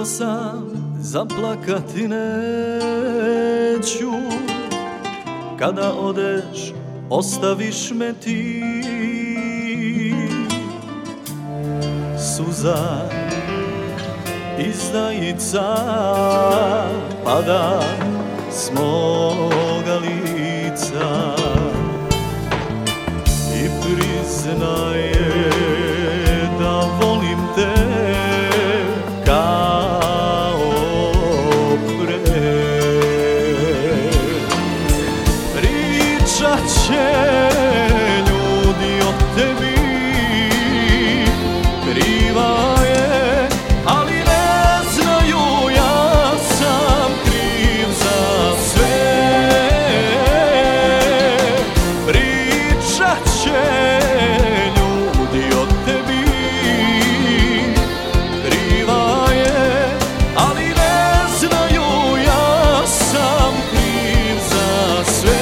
sam, zaplakati neću. Kada odeš, ostaviš me ti. Suza izdajica pada s moga lica i priznaje da volim te kao pre. Pričat će ljudi o tebi, kriva je, ali ne znaju, ja sam kriv za sve. Pričat će ljudi o tebi, kriva je, ali ne znaju, ja sam kriv za sve.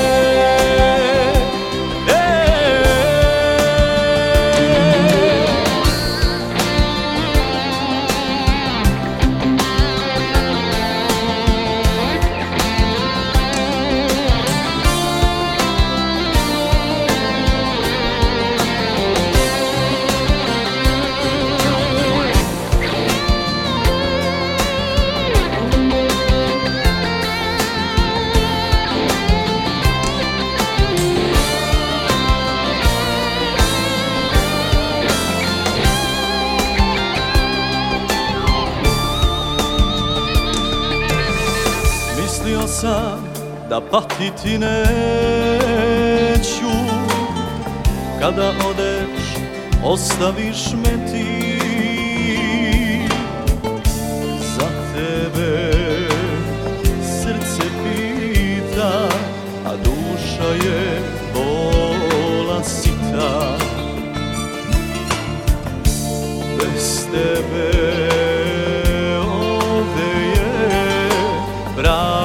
Mislio sam da patiti neću, kada odeš, ostaviš me ti. Za tebe srce pita, a duša je bola sita. Bez tebe ovde je prav.